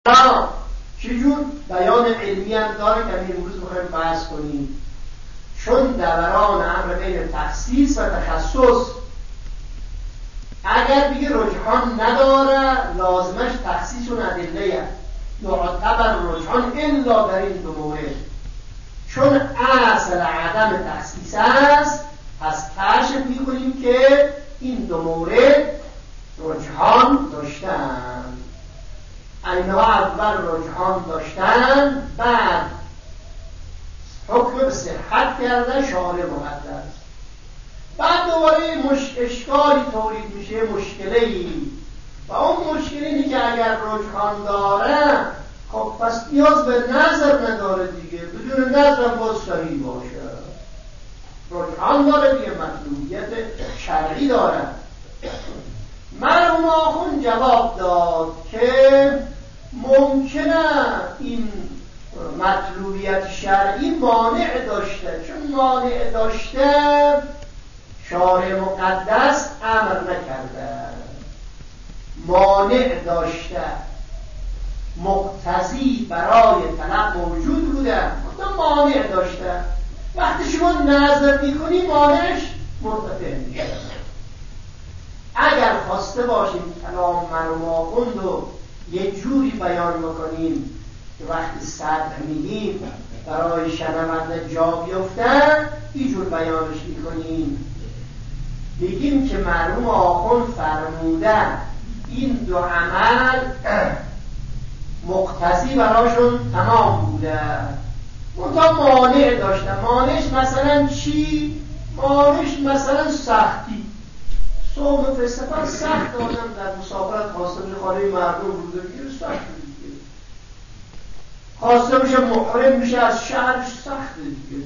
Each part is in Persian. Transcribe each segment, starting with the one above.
چجور بیان علمی هم داره که امروز میخوایم بحث کنیم، چون دوران امر بین تخصیص و تخصص اگر بگه رجحان نداره لازمش تخصیص و ندله یعتبر رجحان الا در این دو مورد، چون اصل عدم تخصیص است. پس کشف میکنیم که این دو مورد رجحان داشتن. اینها اول رجحان داشتن، بعد حکم به صحت کردن شارع مقدس، بعد دوباره اشکالی تولید میشه، مشکلی، و اون مشکلی اینه که اگر رجحان داره خب پس نیاز به نظر نداره دیگه، بدون نظر باز صحیح باشه. رجحان داره دیگه، مطلوبیت شرعی داره. مرحوم آخوند جواب داد که ممکنه این مطلوبیت شرعی مانع داشته، چون مانع داشته شارع مقدس امر نکرده، مانع داشته مقتضی برای طلب موجود بوده، خودم مانع داشته. وقتی شما نظر میکنی مانعش مرتفع میشه. اگر خواسته باشیم کلام مرحوم آخوند رو یه جوری بیان بکنیم که وقتی صدق میگیم برای شنونده جا بیفته، اینجور بیانش میکنیم، میگیم که مرحوم آخوند فرموده این دو عمل مقتضی براشون تمام بوده، منتها مانع داشتن. مانعش مثلا چی؟ مانعش مثلا سختی. صوم فستقل سخت، آدم در مسافرت خواسته بشه خانه مردم روزه بگیره سخت دیگه، خواسته بشه محرم بشه از شهرش سخت دیگه.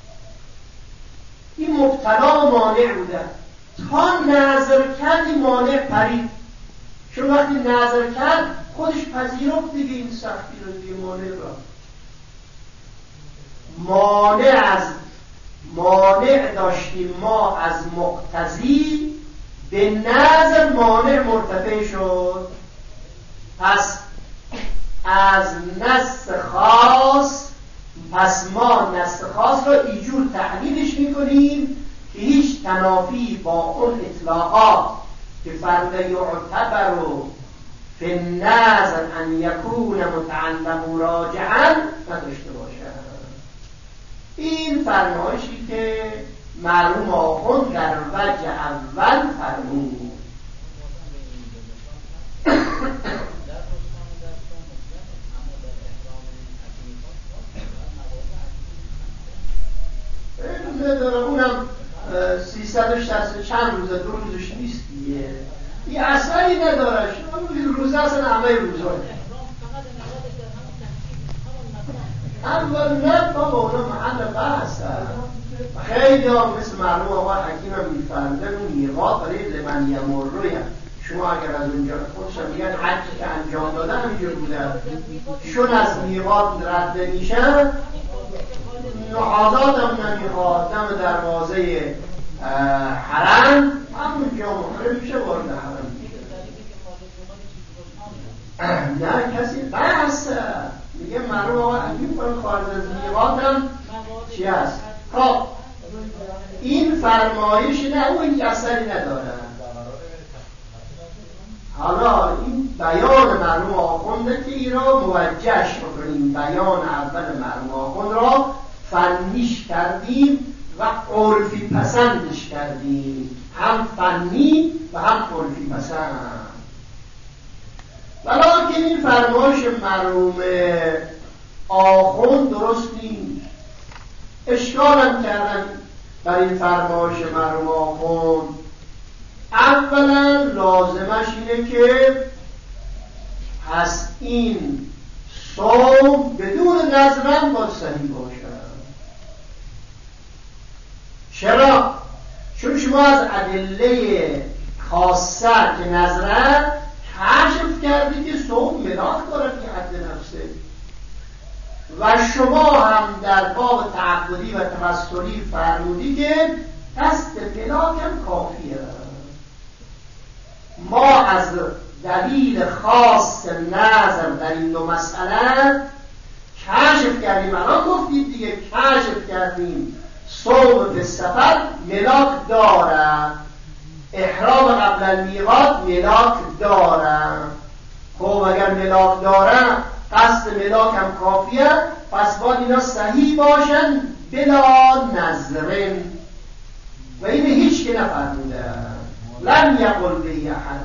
این مبتلا مانع بوده، تا نظر کرد این مانع پرید، چون وقتی نظر کرد خودش پذیرفت دیگه این سختی رو دیگه، مانع را مانع داشتیم ما از مقتضی، به نظر مانع مرتفع شد. پس از نص خاص، پس ما نص خاص را اینجور تحلیلش میکنیم که هیچ تنافی با اون اطلاقات که فرموده یعتبر فی النظر ان یکون متعلم راجعا نداشته باشد. این فرمایشی که مرحوم آخوند در وجه اول فرمود. نداره، اونم 360 چند روزه، 2 روزش نیست دیگه، این اثری نداره. شما روزه اصلا همه روزه اول نه بابا، اونا محل بحث خیلی ها مثل مرحوم آقا حکیم هم میفرمدن اون میقات برای لمن یمروی، شما اگر از اونجا خودشم میگن حجی که انجام دادن همینجور بودن، چون از میقات رد میشن نهازات هم نمیخواد، دم دروازه حرم همونجا محرم میشه، وارد حرم میشه. نه کسی بحثه میگه مرحوم آقا حکیم کنم خارج از میقات هم چی هست. خب این فرمایش نه، او این اثری نداره. حالا این بیان مرحوم آخونده که این را موجهش بکنیم، بیان اول مرحوم آخوند را فنیش کردیم و عرفی پسندش کردیم، هم فنی و هم عرفی پسند. ولیکن این فرمایش مرحوم آخوند درست نیست. اشکال هم کردن بر این فرمایش مرحوم آخوند. اولا لازمش اینه که پس این صوم بدون نظرم باید صحیح باشه. چرا؟ چون شما از ادله خاصه که نظره کشف کردی که صوم ملاک داره که حد نفسه، و شما هم در باب تعبدی و تمثلی فرمودی که دست ملاک هم کافیه. ما از دلیل خاص نظر در این دو مسئله کشف کردیم. الان گفتید دیگه، کشف کردیم صوم به سفر ملاک دارد، احرام قبل المیقات ملاک دارد. خب اگر ملاک دارد قصد ملاک هم کافیه، پس باید اینا صحیح باشن بلا نظرن و این هیچ که نفرموده. لم یقل به احد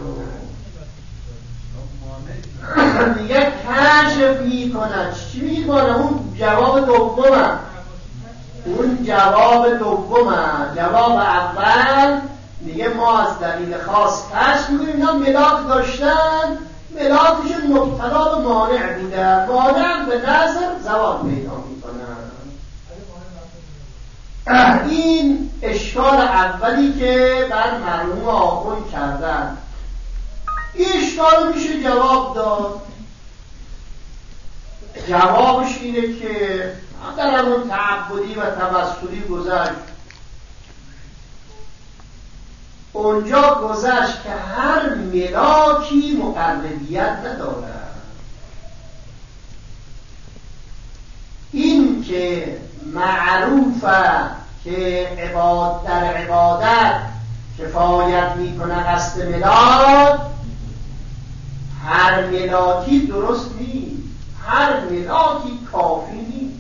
دیگه کشف میکند. چی میگید بالا؟ اون جواب دومه. اون جواب دومه. جواب اول میگه ما از دلیل خاص کشف میکنیم اینا ملاک داشتن، ملاکشون مبتلا به مانع بوده، مانع به نظر زوال پیدا میکنن. این اشکال اولی که بر مرحوم آخوند کردن، این اشکال میشه جواب داد. جوابش اینه که در همون تعبدی و توسلی گذشت، اونجا گذشت که هر ملاکی مقربیت ندارد. این که معروفه که در عبادت کفایت میکنه قصد ملاک، هر ملاکی درست نیست، هر ملاکی کافی نیست.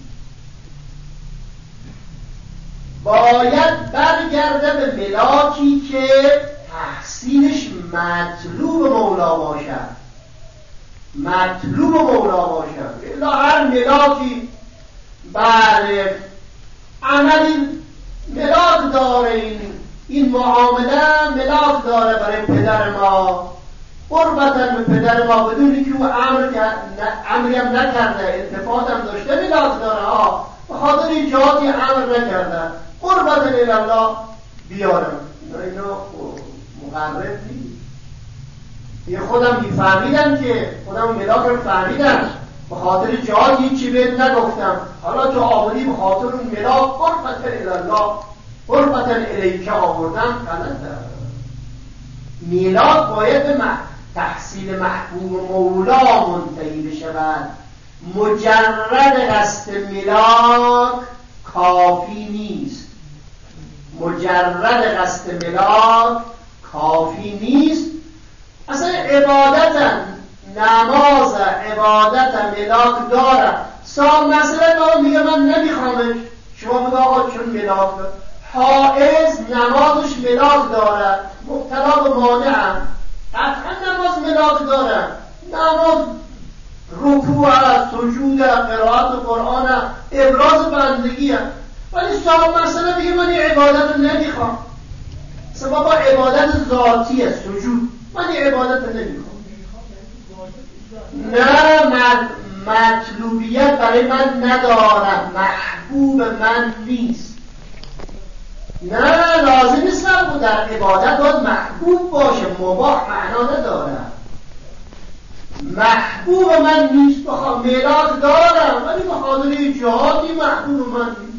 باید برگرده به ملاکی که تحصیلش مطلوب مولا باشد، مطلوب مولا باشد. الا هر ملاکی بله عملی ملاک داره، این معامله ملاک داره برای پدر ما، قربتن به پدر ما، بدونی که او امری هم نکرده، التفات هم داشته، ملاک داره به خاطر ایجادی امر نکرده، قربتن الالله بیارم. اینا مقرب نیست. یه خودم میفهمیدم که خودم ملاک رو فهمیدم، به خاطر جهاد هیچی بهت نگفتم، حالا تو آوردی به خاطر اون ملاک قربتن الالله قربتن الیکه آوردم، غلطه. میلاک باید به تحصیل محبوب مولا منتهی بشود. مجرد قصد میلاک کافی نیست، مجرد قصد میلاک کافی نیست. اصلا عبادتا نماز عبادت ملاک داره. مثلا آقا میگه من نمیخوامش، شما میگه آقا چون ملاک داره. حائز نمازش ملاک داره، مبتلا به مانع، قطعا نماز ملاک داره. نماز رکوع است، سجود است، قرائت قرآن است، ابراز بندگی است. ولی صاحب مثلا میگه من این عبادت رو نمیخوام، سبب عبادت ذاتیه سجود، من این عبادت رو نمیخوام. نه مطلوبیت برای من ندارم، محبوب من نیست. نه لازم نیست محبوب، در عبادت باید محبوب باشه، مباح معنا نداره. محبوب من نیست، بخوام میلاد دارم ولی به خاطر جهادی محبوب من نیست.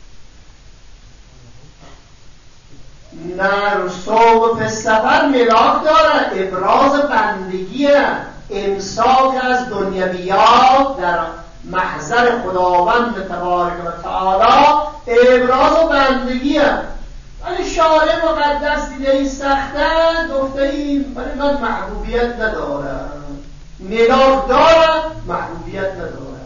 نه صوم به سفر میلاد داره، ابراز بندگیه، امساک از دنیویات در محضر خداوند تبارک و تعالی، ابراز بندگیه. ولی شارع مقدس دیده این سخته، گفته این ولی من محبوبیت ندارم. میلاد دارم، محبوبیت ندارم.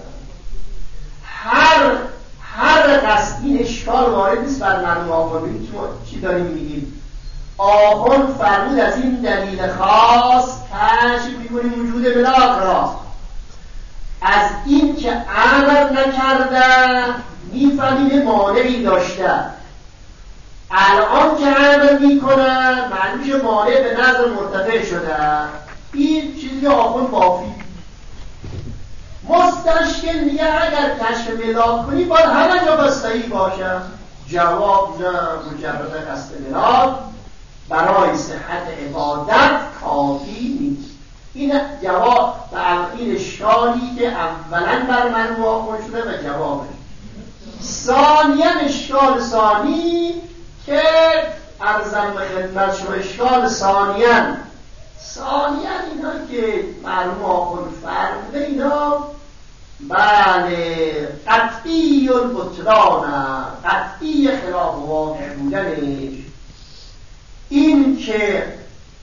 هر قصد این اشکال وارد نیست بر مرحوم آخوند. چی داریم میگیم؟ آخوند فرمود از این دلیل خاص کشف میکنیم وجود ملاک را. از این که امر نکرده میفهمیم مانعی داشته. الان که امر میکنه معلومش مانع به نظر مرتفع شده. این چیزی آخوند بافی مستشکل میگه اگر کشف ملاک کنی باید همه جا بستهی باشه. جواب نه، مجرد قصد ملاک برای صحت عبادت کافی نیست. این جواب و این اشکالی که اولا بر مرحوم آخوند شده و جوابش. ثانیا اشکال ثانی که عرضم به خدمت شما، اشکال ثانیا ثانیاً اینا که مرحوم آخوند فرموده اینا بله قطعی البطلان، قطعی خلاف واقع بودنش. این که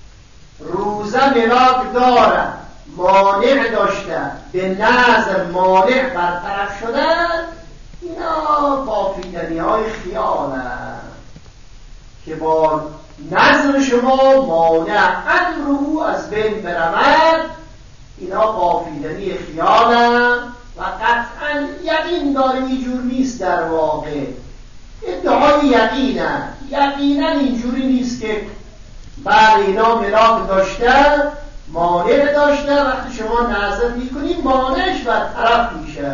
روزه ملاک دارد مانع داشته به نظر مانع برطرف شدن، اینا بافیدنی های خیال هست که با نظر شما مانع امرو از بین برود. اینا بافیدنی خیال هست و قطعا یقین داره اینجور نیست. در واقع ادعای یقینا اینجوری نیست که بله اینا ملاک داشته مانع داشته، وقتی شما نظر میکنید مانعش برطرف میشه.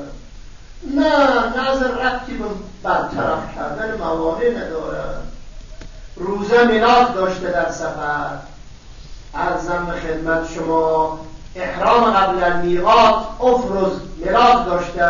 نه، نظر ربطی به برطرف کردن موانع نداره. روزه ملاک داشته در سفر، عرضم به خدمت شما احرام قبل المیقات افرز ملاک داشته،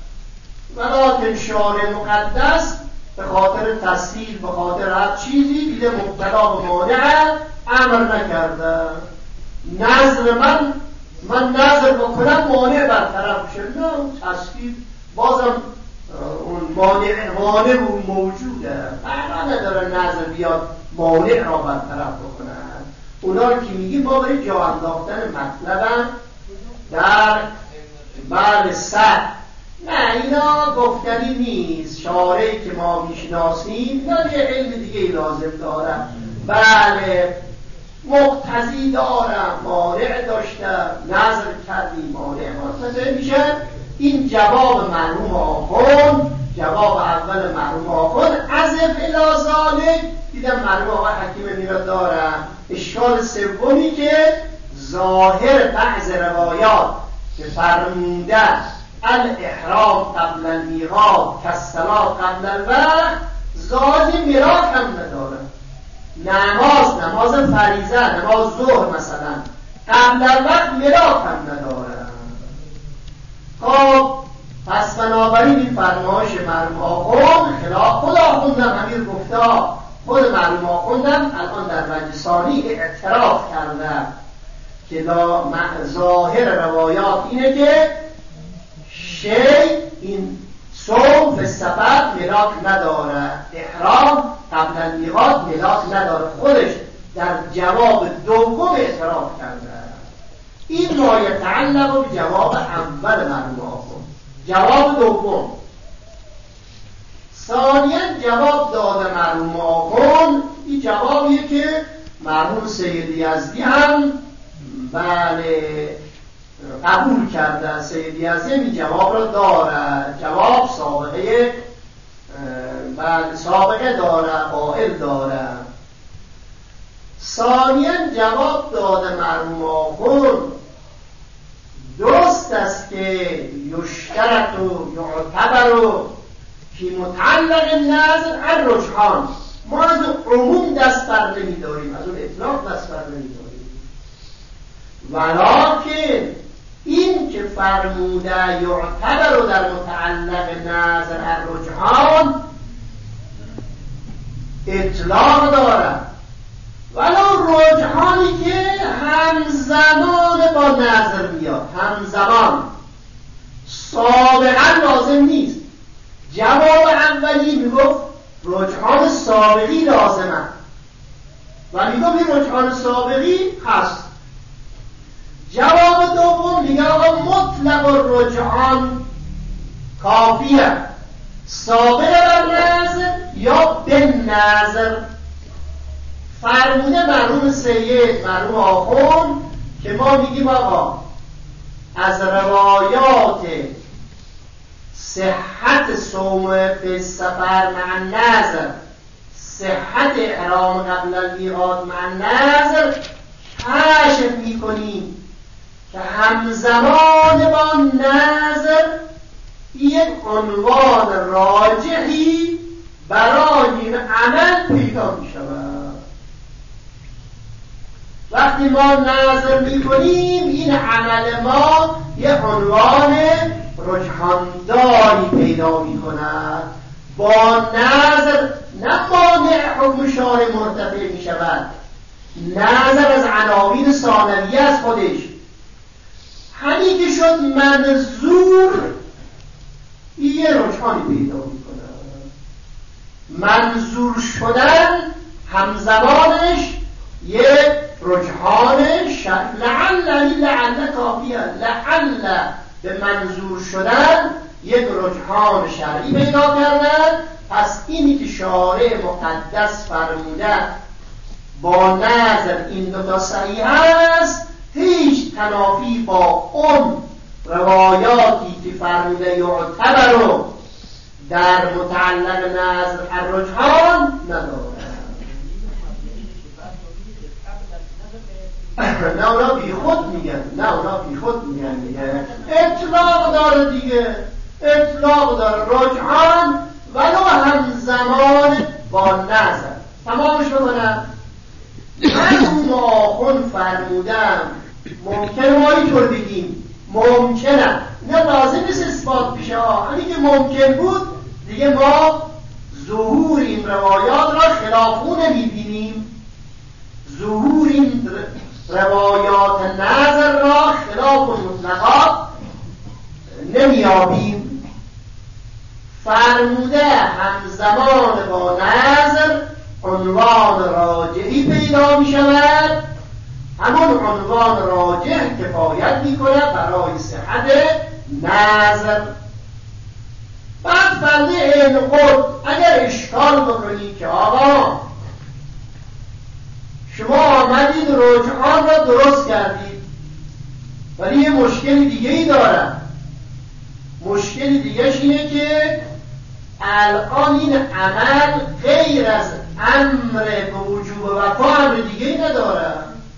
ولکن شارع مقدس به خاطر تسهیل، به خاطر هر چیزی دیده مبتلا به مانع امر نکرده. نظر من نظر بکنم مانع برطرف شد، نه تسهیل بازم اون مانع موجوده، فرق نداره نظر بیاد مانع را برطرف بکنن. اونا رو که میگیم ما برای جا انداختن مطلبم در بله سر، نه اینا گفتنی نیست. شارعی که ما میشناسیم یا یه علم دیگه لازم دارم، بله مقتضی دارم مانع داشتم نظر کردی مانع مرتضی میشه. این جواب مرحوم آخوند، جواب اول مرحوم آخوند از فلازاله. دیدم مرحوم آقای حکیم میرا دارم. اشکال سومی که ظاهر بعض روایات که فرموده الاحرام قبل المیقات کالصلاة قبل الوقت، ظاهر میراث هم نداره. نماز فریضه، نماز ظهر مثلا قبل الوقت میراث هم نداره. خب پس بنابراین این فرمایش مرحوم آخوند خلاف خود آخوندم همین گفته، خود مرحوم آخوندم الان در مجلسانی اعتراف کرده که ظاهر روایات اینه که این صوم به سفر ملاک نداره، احرام قبل المیقات ملاک نداره. خودش در جواب دوم اعتراف کرده. این ما یتعلق به جواب اول مرحوم آخوند. جواب دوم، ثانیاً جواب داده مرحوم آخوند، این جوابیه که مرحوم سید یزدی هم بله قبول کرده. سید یزدی این جواب را داره، جواب سابقه داره، قائل داره. ثانیاً جواب داده مرحوم آخوند درست است که یشترط و یعتبر که متعلق نظر الرجحان، ما از عموم دست بر نمی‌داریم، از اون اطلاق دست بر نمی‌داریم، ولکن این که فرموده یعتبر در متعلق نظر الرجحان اطلاق داره، ولو رجحانی که همزمان با نظر میاد، همزمان سابقا لازم نیست. جواب اولی میگفت رجحان سابقی لازمه و میگفت این رجحان سابقی هست. جواب دوم میگه آقا مطلق الرجحان کافیه، سابق بر نظر یا به نظر. فرموده مرحوم سید مرحوم آخوند که ما میگیم آقا از روایات صحت صوم فی السفر مع النظر، صحت احرام قبل المیقات مع النظر کشف میکنیم که همزمان با نظر یک عنوان راجحی برای این عمل پیدا میشود. وقتی ما نظر میکنیم این عمل ما یک عنوان رجحانداری پیدا میکند. با نظر نه مانع حکم شارع مرتفع میشود، نظر از عناوین ثانویه از خودش. همین که شد منظور یه رجحانی پیدا میکنه. منظور شدن همزمانش یک رجحان لعل کافیه. لعل به منظور شدن یک رجحان شرعی پیدا کردن. پس اینی که شارع مقدس فرموده با نظر این دوتا صحیح است، هیچ تنافی با اون روایاتی که فرموده یعتبر رو در متعلق نظر الرجحان نداره. نه اونا بی خود میگن، اطلاق داره دیگه، اطلاق داره رجحان ولو همزمان با نظر. تمامش بکنم. من اون آخون فرمودم ممکنه ما اینطور بگیم، ممکنه، نه لازم نیست اثبات بشه. همین که ممکن بود دیگه ما ظهور این روایات را خلافو نمیبینیم، ظهور این روایات نظر را خلاف مطلقا نمیابیم. فرموده همزمان با نظر عنوان راجعی پیدا می شود. همون عنوان راجع کفایت می کند برای صحت نظر. بعد فرده این خود اگر اشکال بکنید که آقا شما آمدید رجحان را درست کردید ولی یه مشکل دیگه ای دارم. مشکل دیگهش اینه که الان این عمل غیر از امر به وجوب وفا امر دیگه ای نداره.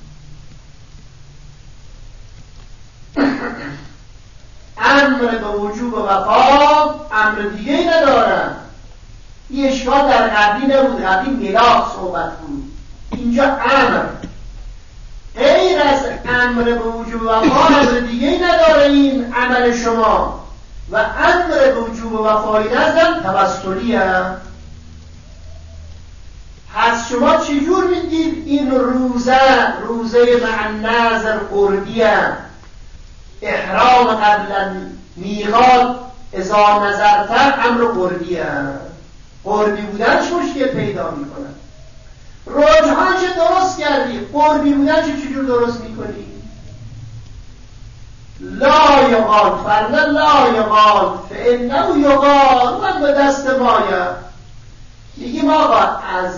امر به وجوب وفا امر دیگه ای نداره. این اشکال در قبلی نبود، قبلی میراث صحبت بود. اینجا امر غیر از امر به وجوب وفا امر دیگه ای نداره این عمل شما. و امر به وجوب وفایی نزدن توسلی هم. پس شما چجور میدید این روزه مع نظر قربی هم، احرام قبل میقات اذا نظرتر امر قربی هم. قربی بودنش مشکل پیدا میکنن. رجحان چه درست کردی، قربی بودن چجور درست میکنی؟ لا یقال فرلا لا یقال فانه یقال من به دست مایه. میگیم آقا از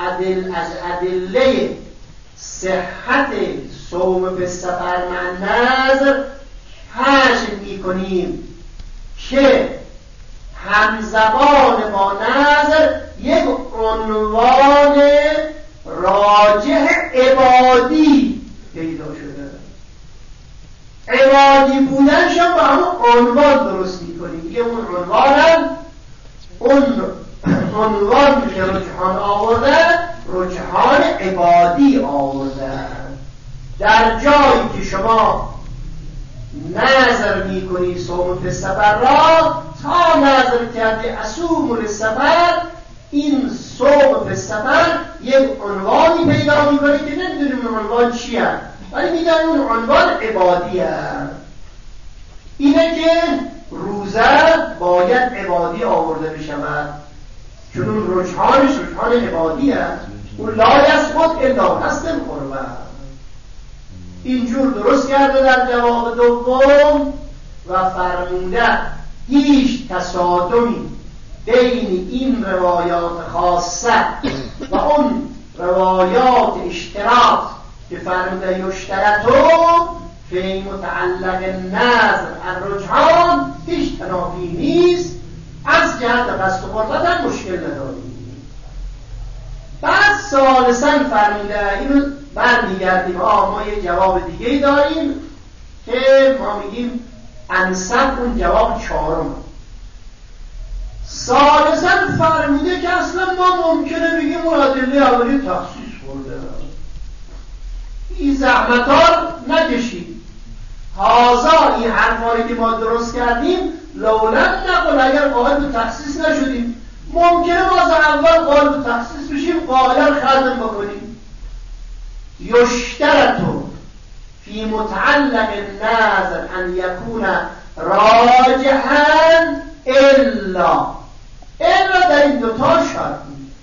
ادله صحت صوم به سفر مع نظر کشف میکنیم که همزمان با نظر یک عنوان راجح عبادی پیدا شده. عبادی بودنش هم با همون عنوان درست میکنیم. یه اون عنوان که رجحان آورده رجحان عبادی آورده. در جایی که شما نظر میکنی صوم فی السفر را، تا نظر کردی اصوم للسفر، این صوم فی السفر یک عنوانی پیدا میکنه که نمیدونیم اون عنوان چیه، ولی میگن اون عنوان عبادی هست. اینه که روزه باید عبادی آورده بشود، چون اون رجحانش رجحان عبادی هست. اون لا یثبت الا قصد القربه. اینجور درست کرده در جواب دوم و فرموده هیچ تصادمی بین این روایات خاصه و اون روایات اشتراط که فرموده یشترطو فی متعلق نظر الرجحان هیچ تنافی نیست. از جهت قصد و قربت هم مشکل نداریم. بعد ثالثاً فرموده اینو برمیگردیم ما یه جواب دیگه ای داریم که ما میگیم انسب اون جواب چهارم. ثالثاً فرموده که اصلا ما ممکنه بگیم اون ادله اولی تخصیص خورده، این زحمت‌ها نکشید. هازا این حرفایی که ما درست کردیم لولن نقل اگر قائل به تخصیص نشدیم ممکنه ما از اول قائل به تخصیص بشیم قائل ختم بکنیم. یشترط فی متعلق النذر ان یکون راجحا الا در این دوتا شرط نیست.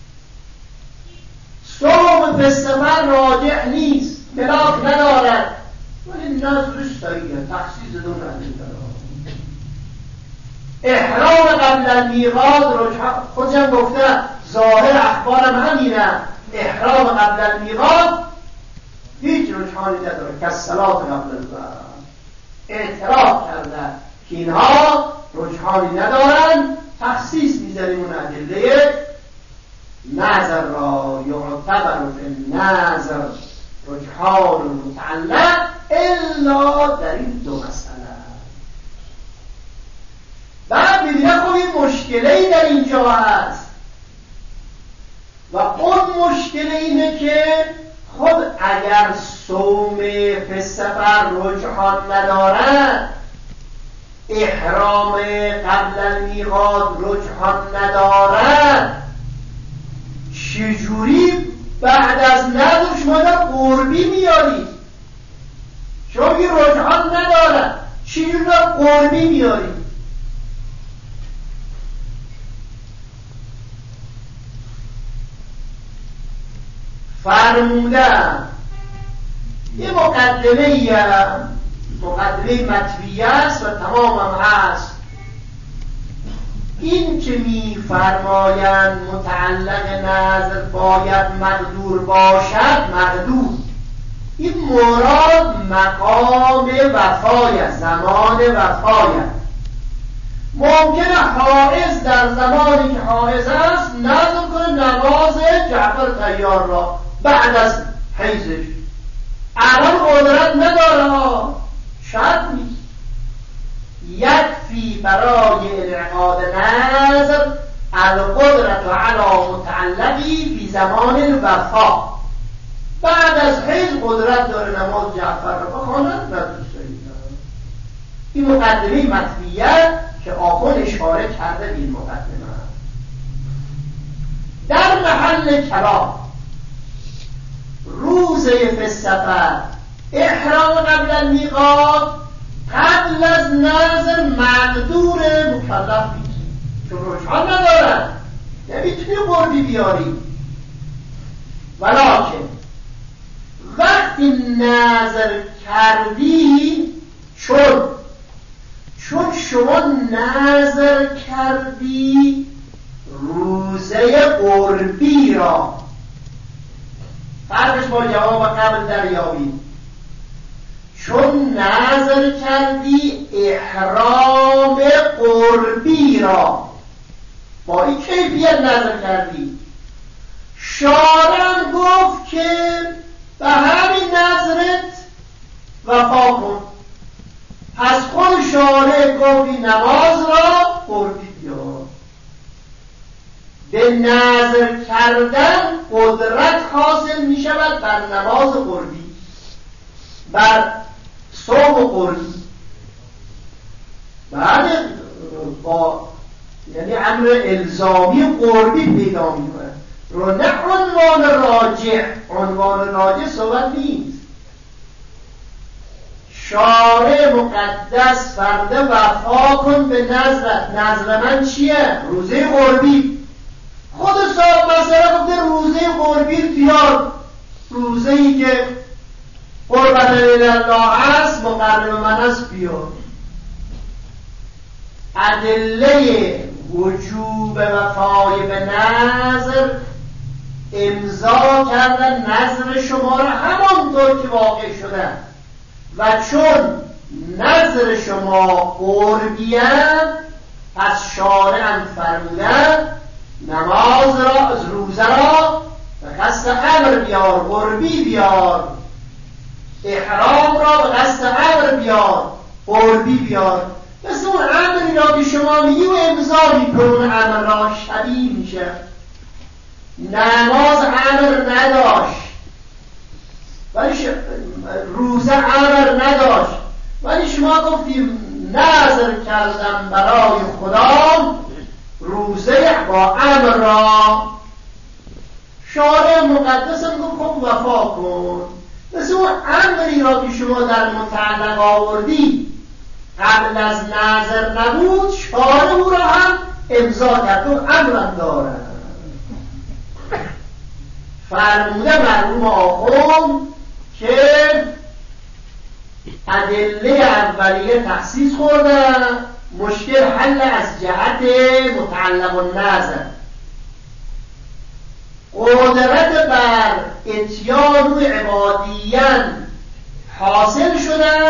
صوم فی السفر راجح نیست، ملاک ندارد، ولی نذرش صحیحه، تخصیص دو نداره. احرام قبل المیقات خودشم گفته، ظاهر اخبارم همینه، احرام قبل المیقات هیچ رجحانی نداره که صلات قبل الوقت. اعتراف کرده که اینها رجحانی ندارن، تخصیص میزنیم اون ادله نظر را یعتبر فی النظر رجحان متعلق الا در این دو مسئله. بعد میبینه خب این مشکلی در اینجا هست و اون مشکل اینه که خب اگر صوم فی السفر رجحان ندارد، احرام قبل المیقات رجحان ندارد، چجوری بعد از نذر شما در قربی میارید؟ شما این رجحان ندارد، چجوری در قربی میارید؟ فرمودن یه مقدمه مطویه است و تمام هم هست. این که می فرمایند متعلق نذر باید مقدور باشد، مقدور این مراد مقام وفای، زمان وفای. ممکنه حائض در زمانی که حائض است نذر کنه نماز جعفر طیار را بعد از حیضش، الان قدرت نداره، شرط نیست. یکفی برای انعقاد نذر القدرت علی متعلقی فی زمان الوفا. بعد از حیض قدرت داره نماز جعفر را بخواند، نذر صحیح. این مقدمه مطویه که آخون اشاره کرده به این مقدمه. در محل کلام روزه فی السفر، احرام قبل المیقات، قبل از نذر مقدور مکلف نیست، چون رجحان ندارد، نمیتونی قربی بیاری. ولکن وقتی نذر کردی، چون شما نذر کردی روزه قربی را، فرقش با جواب قبل دریابید. چون نذر کردی احرام قربی را، با این کیفیت نذر کردی، شارع گفت که به همین نذرت وفا کن. پس خود شارع گفت این نماز را قربی بیار. به نذر کردن قدرت حاصل می شود بر نماز قربی، بر صوم قربی. بعد با یعنی امر الزامی قربی پیدا می کند رو، نه عنوان راجع. عنوان راجع صحبت نیست. شارع مقدس فرده وفا کن به نذرت. نذر من چیه؟ روزه قربی. خود صاحب مسئله گفته روزه قربی اختیار، روزه ای که قربت الله است، مقرب من است، بیار. ادله وجوب وفای به نذر امضا کردن نذر شما را همانطور که واقع شده، و چون نذر شما قربیه، پس شارع فرمودن نماز را، از روزه را به قصد امر بیار، قربی بیار. احرام را به قصد امر بیار، قربی بیار. مثل اون امری را که شما میگی و امضا میکنه، اون امر را شبیه میشه. نماز امر نداشت ولی روزه امر نداشت، ولی شما گفتیم نذر کردم برای خدا روزه با امر را. شارع مقدس هم گفت خب گفت وفا کن. مثل اون امری را که شما در متعلق آوردی قبل از نظر نبود، شارع او را هم امضا کرد و امرم دارد. فرموده مرحوم آخوند که ادله اولیه تخصیص خوردن، مشکل حل از جهت متعلق النظر. قدرت بر اتیان و عبادیان حاصل شده،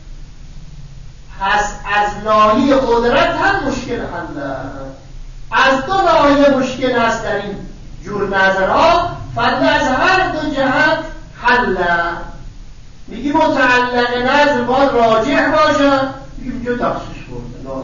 پس از ناحیه قدرت هم مشکل حل. از دو ناحیه مشکل است در این جور نظرها، فرد از هر دو جهت حل. میگی متعلق نظر باید راجح باشه، میگیم جو تخصیص برده.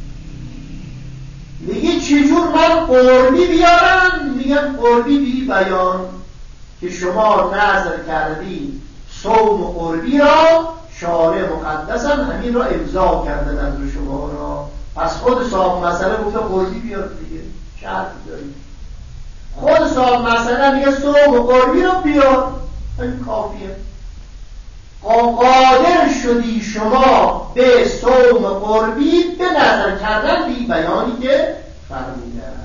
میگی چجور من قربی بیارم؟ میگم قربی بی بیان که شما نظر کردی صوم قربی را، شارع مقدسم همین را امضا کرده نظر شما را، پس خود صاحب مسئله گفته قربی بیار دیگه، شرط دارید. خود صاحب مسئله میگه صوم قربی را بیار، این کافیه. قادر شدی شما به صوم قربی به نظر کردن بی بیانی که فرمودن.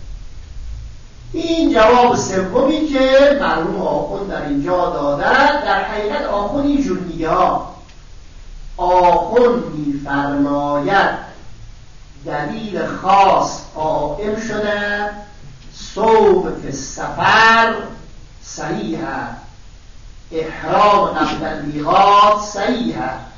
این جواب سومی که مرحوم آخوند در اینجا دادن. در حقیقت آخوند اینجور میگه ها، آخوند میفرماید دلیل خاص قائم شده، صوم فی السفر صحیح، احرام قبل المیقات صحیح.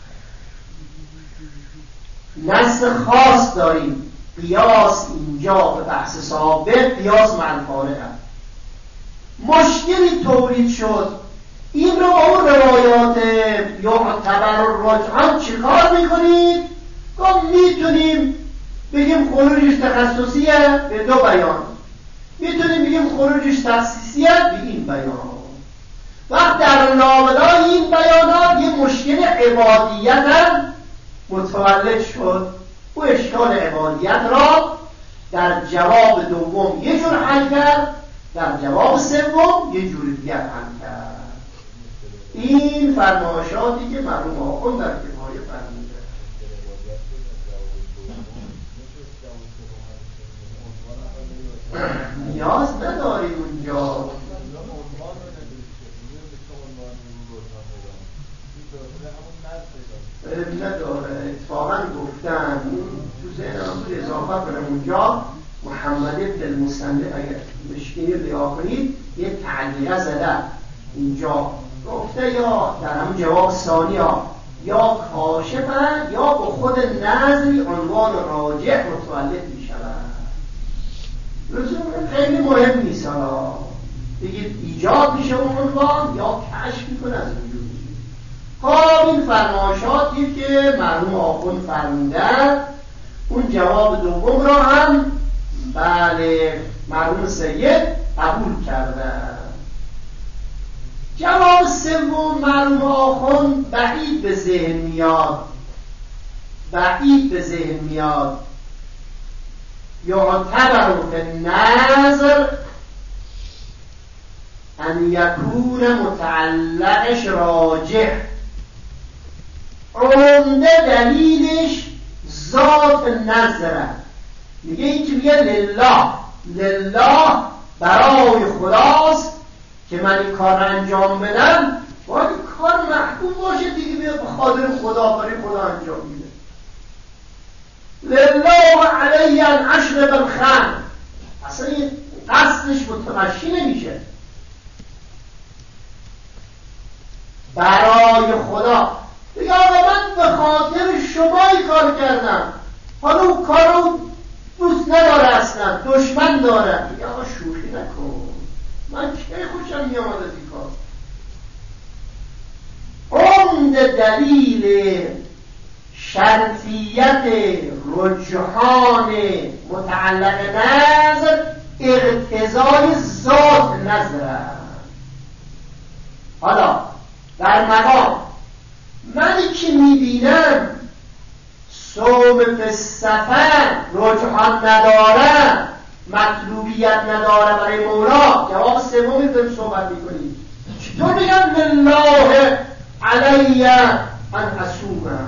نص خاص داریم، قیاس اینجا به بحث ثابت قیاس مع الفارق. مشکلی تولید شد، این رو با اون روایات یعتبر الرجحان چیکار میکنید؟ گفت میتونیم بگیم خروجش تخصصیه به دو بیان، میتونیم بگیم خروجش تخصیصیه به این بیان. وقت در لابلای این بیانات یه مشکل عبادیت هم متولد شد، او اشکال عبادیت را در جواب دوم یه جور حل کرد، در جواب سوم یه جور دیگر حل کرد. این فرمایشاتی که مرحوم آخوند در کفایه فرموده. نیاز نداریم اونجا، نداره. اتفاقا گفتن تو ذهنم بود اضافه کنم اونجا محمد ابن المصنف اگر مشکلی ریا کنید یه تعلیقه زده اینجا، گفته یا در همون جواب ثانی یا کاشفن یا با خود نظری عنوان راجع متولد می شود. خیلی مهم نیست بگید ایجاد میشه اون عنوان یا کشف میکنه از وجود. خب این فرمایشاتی که مرحوم آخوند فرمودن، اون جواب دوم را هم بله مرحوم سید قبول کردن. جواب سوم مرحوم آخوند بعید به ذهن میاد، یعتبر فی النظر ان یکون متعلقش راجح. عمده دلیلش ذات نظره، میگه این که میگه لله برای خداست که من این کار انجام بدم، باید این کار محکوم باشه دیگه، بیاد به خاطر خدا برای خدا انجام میده. لله علی ان اشرب الخمر، اصلا این قصدش متمشی نمیشه. برای خدا دیگه آقا من به خاطر شما این کار کردم، حالا اون کار رو دوست نداره اصلا، دشمن داره، دیگه آقا شوخی نکن، من کی خوشم میامد از این کار. عمده دلیل شرطیت رجحان متعلق نظر اقتضای ذات نظر. حالا در مقام منی که میبینم صوم فی السفر رجحان نداره، مطلوبیت نداره برای مولا، جواب سومی بهم صحبت میکنید چطور بگم لله علی ان اصوم؟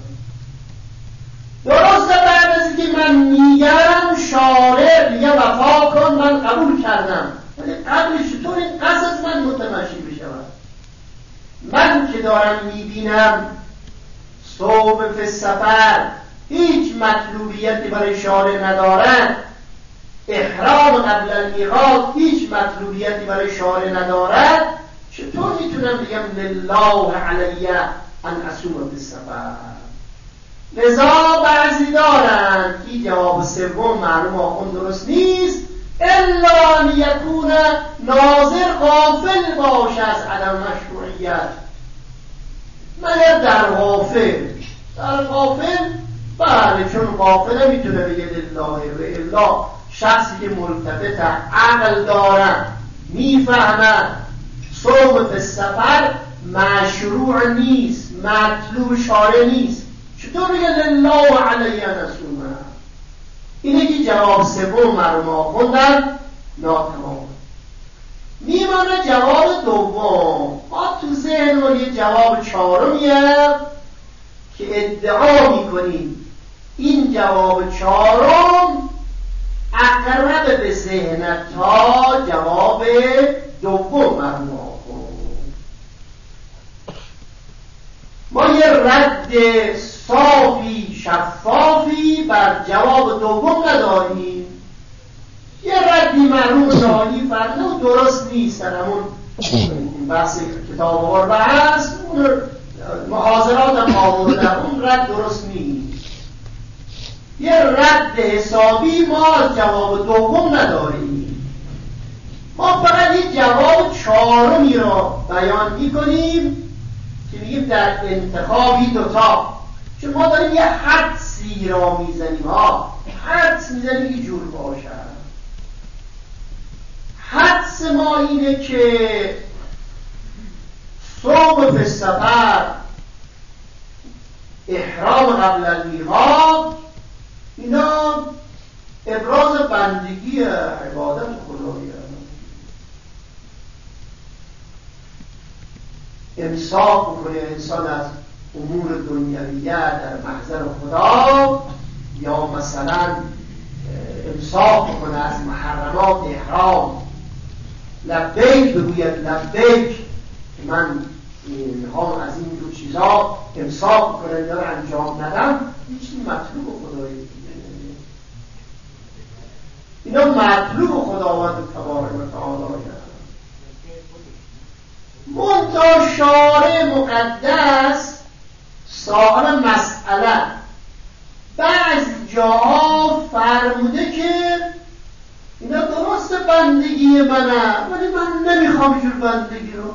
درسته بعد از اینکه من میگم شارع میگه وفا کن، من قبول کردم، ولی قبلش چطور این قصد از من متماشی بشود؟ من که دارم میبینم صوم فی السفر هیچ مطلوبیتی برای شارع ندارد، احرام قبل المیقات هیچ مطلوبیتی برای شارع ندارد، چطور میتونم بگم لله علی ان اصوم فی السفر؟ لذا بعضی دارند که جواب سوم معلوم آخون درست نیست، الا ان یکون ناظر غافل باشه از عدم مشروعیت. مگر در غافل بله، چون غافل نمیتونه بگه لله، و الا شخصی که ملتفت عقل داره میفهمه صوم فی السفر مشروع نیست، مطلوب شارع نیست، چطور بگه لله علی ان اصوم؟ اینه که جواب سوم مرموم خوندن ناتمام. میمانه جواب دوم. ما تو ذهن یه جواب چهارمیه که ادعا میکنیم این جواب چهارم اقرب به ذهنت تا جواب دوم مرموم خون. ما یه رد صافی شفافی بر جواب دوم نداریم، یه ردی مرموم داری فرده و درست نیست، همون بحث کتاب آورده هست، اون محاضرات هم آورده، اون رد درست نیست. یه رد حسابی ما از جواب دوم نداریم، ما فقط یه جواب چهارمی را بیان میکنیم که میگیم در انتخابی دوتا، چون ما داریم یه حدسی را میزنیم، حدس میزنیم یه جور باشه. حدس ما اینه که صوم فی السفر، احرام قبل المیقات، اینا ابراز بندگی عبادت خداییه. امساک بکنه انسان از امور دنیویه در محضر خدا، یا مثلا امساک بکنه از محرمات احرام، لبیک بگوید لبیک من هم از این دو چیزا امساک بکنه یا انجام ندم، هیچ مطلوب خدایی اینا مطلوب خداوند تبارک و تعالی. منتها شارع مقدس صاحب مسئله بعض جاها فرموده که اینا درست بندگی منه، ولی من نمیخوام اینجور بندگی رو،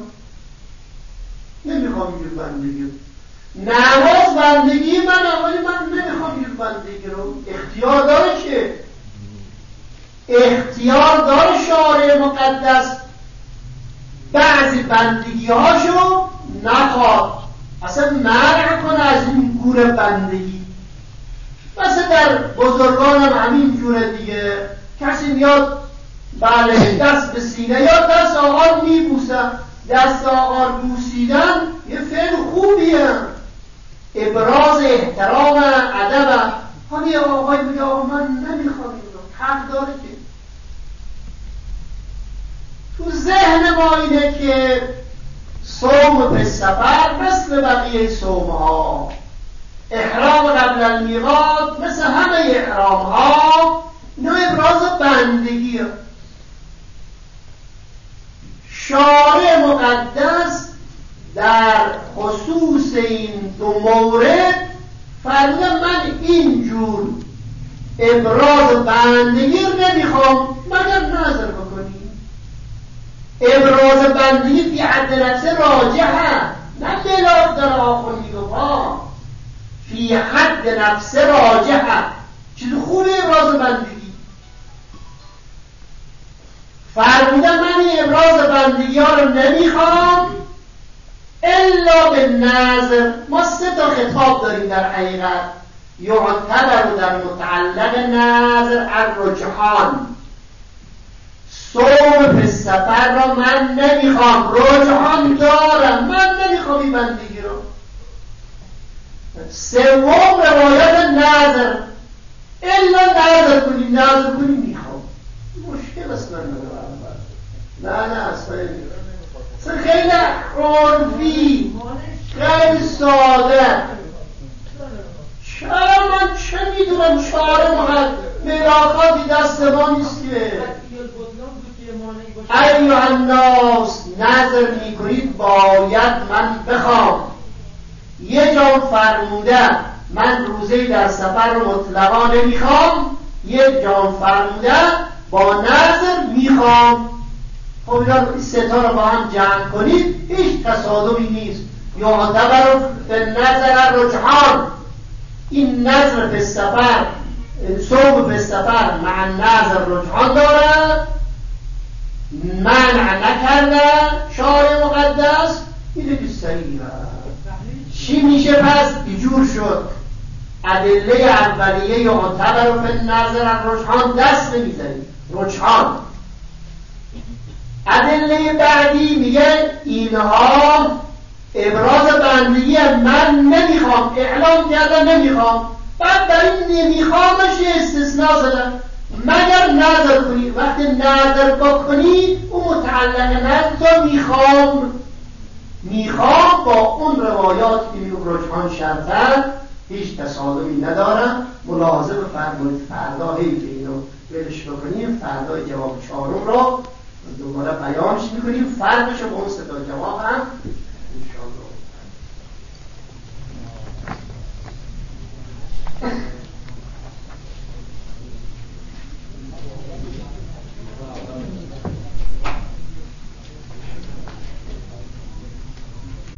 نماز بندگی منه ولی من نمیخوام اینجور بندگی رو. اختیار داره، که اختیار داره شارع مقدس بعضی بندگی هاشو نخواد، اصلا منع کنه از این گونه بندگی. مثلا در بزرگان هم همین جوره دیگه، کسی میاد بله دست به سینه یا دست آقا میبوسه، دست آقا بوسیدن یه فعل خوبیه، ابراز احترام ادب. حالی آقای میگه آقا من نمیخوام این رو، حق داره که. تو ذهن ما اینه که صوم فی السفر مثل بقیه صوم ها، احرام قبل المیقات مثل همه احرام ها، اینا ابراز بندگیه. شارع مقدس در خصوص این دو مورد فرموده من اینجور ابراز بندگی رو نمیخوام مگر نظر بکنی. ابراز بندگی فی حد نفسه راجحه، نه بلاف در آخر میگفت فی حد نفسه راجحه، چیز خوبه ابراز بندگی. فرمودن من این ابراز بندگی ها رو نمیخوام الا به نظر. ما سه تا خطاب داریم در حقیقت، یعتبر در متعلق نظر الرجحان. صوم فی سفر را من نمیخوام، رجحان دارم، من نمیخوام این بندگی رو. سوم روایت نظر، الا نظر کنی میخوام. مشکل اصلا ندارم. نه اصلا خیلی عرفی، خیلی ساده. چرا من چه میدونم چاره ملاقاتی دست ما نیست که ایوه الناس نظر میکنید باید من بخوام. یه جا فرموده من روزه در سفر رو مطلقا نمیخوام، یه جا فرموده با نظر میخوام. خب این ستا رو با هم جمع کنید هیچ تصادمی نیست. یعتبر به نظر رجحان، این نظر به سفر، صوم به سفر مع نظر رجحان دارد، منع نکرده شارع مقدس. اینه که صحیح چی میشه؟ پس ایجور شد ادله اولیه یعتبر به نظر رجحان دست نمیزنید، رجحان. ادله بعدی میگه اینها ابراز بندگی من نمیخوام، اعلام کردن نمیخوام، بعد در این نمیخوامش یه استثناء زدن مگر نظر کنید. وقتی نظر بکنید اون متعلق نظر میخوام با اون روایات که رجحان شرطن هیچ تصادمی ندارم. ملاحظه بفرمایید فردا که اینو ولش بکنیم، فردا جواب چهارم رو دوباره بیانش میکنیم، فرقش با اون ستا جواب هم انشاءالله.